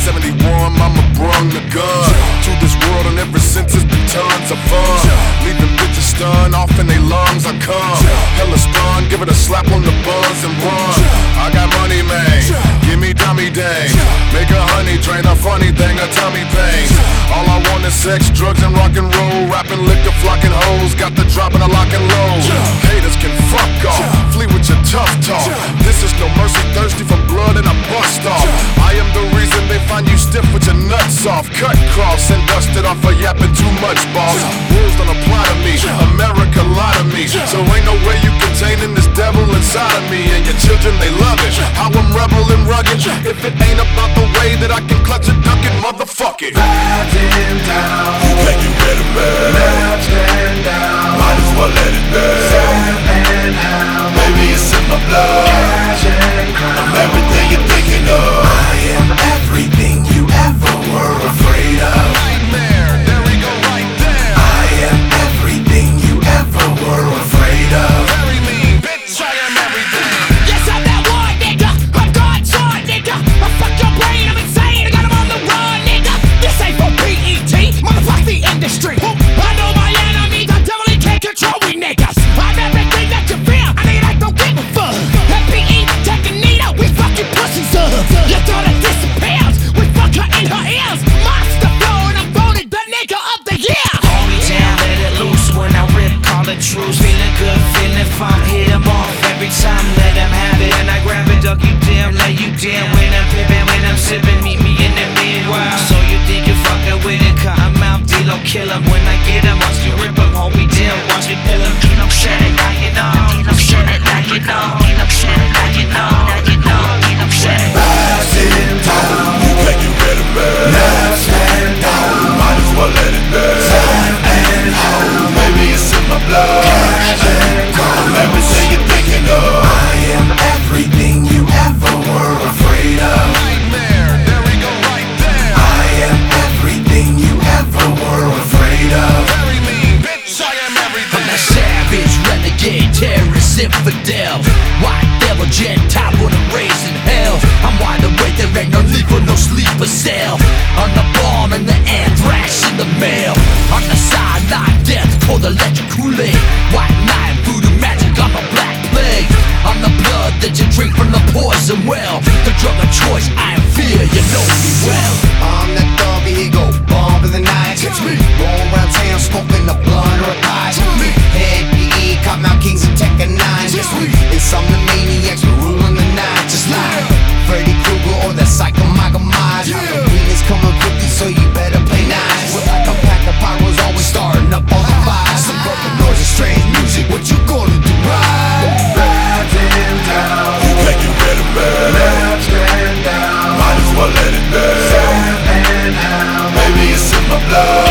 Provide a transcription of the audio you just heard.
71, mama brung the gun to this world, and ever since it's been tons of fun. Leaving bitches stunned, off in they lungs I come. Hella spun, give it a slap on the buns and run. I got money, man, give me dummy dang. Make a honey drain, a funny thing, a tummy pain. All I want is sex, drugs, and rock and roll. Rapping, liquor, flocking hoes, got the drop and a lock and load. Haters can fuck off, flee with your tough talk. This is no mercy, thirsty for blood and a bust off. I am the reason they find you stiff with your nuts off. Cut cross and dusted off for yapping too much, boss. Rules don't apply to me, America lie to me. So ain't no way you containing this devil inside of me. And your children, they love it, how I'm rebel and rugged. If it ain't about the way that I can clutch a duck it, motherfuck it. Vibes in town, You can't get better, man. left hand down, Might as well let it burn. south and out, Baby, it's in my blood. cash and crown. I'm everything you're thinking of. I am everything you ever were afraid of. Nightmare, there we go right there. I am everything you ever were afraid of. Very mean, bitch, I am everything. Yes, I'm that one, nigga. I'm God's son, nigga. I fuck your brain, I'm insane. I got him on the run, nigga. This ain't for PET, motherfuck the industry. I know my enemies, the devil, he can't control we niggas. I'm everything that you feel, I nigga that don't give a fuck. PE, take a needle, we fucking pussies up. Your daughter disappears, we fuck her in her ears. Monster flow, and I'm voted the nigga of the year. Hold me down, let it loose when I rip, call it truce. Feeling good, feeling fine, hit 'em off every time, let 'em have it. And I grab it, duck you down, lay you down. When I'm pippin', when I'm sippin', meet me in the meanwhile. So you think you're fucking with it, cut 'em out, D-Lo, kill 'em. When I get 'em, watch you rip 'em, hold me down, watch me pill 'em. D-Lo, shut it, now you know. D-Lo, shut it, now you know. D-Lo, shut it, now you know. Now you know. D-Lo, shut it. Vibes in town, You can't get better, man. left hand down, Might as well let it burn. south and out, Baby, it's in my blood. cash and crown. I'm everything you're thinking of. I am everything you ever were afraid of. Nightmare, there we go right there. I am everything you ever were afraid of. Very mean, bitch, I am everything. I'm a savage, renegade, terrorist, infidel. White devil, Gentile, born and raised in hell. I'm wide awake, there ain't no need for no sleeper cell. On the bomb and the anthrax in the mail. On the sideline, death, cold electric Kool-Aid. White knight, voodoo magic, I'm a black plague. I'm the blood that you drink from the poison well. The drug of choice, I am fear, you know me well. I'm that dog ego, bomb in the night. It's me. Roll around town, smoking the blunt or a pipe. me. Head PE, cop out kings and Tekken 9. It's me. And some of the maniacs were ruling the night. Just like Freddy Krueger or that psycho Michael Myers. Yeah. Halloween is coming quickly, so you better play nice. We're like a pack of pyros, always starting up all the fires. Some broken noise and strange music, what you gonna do, right? Vibes in town, You can't get better, man. left hand down, Might as well let it burn. south and out, Baby, it's in my blood.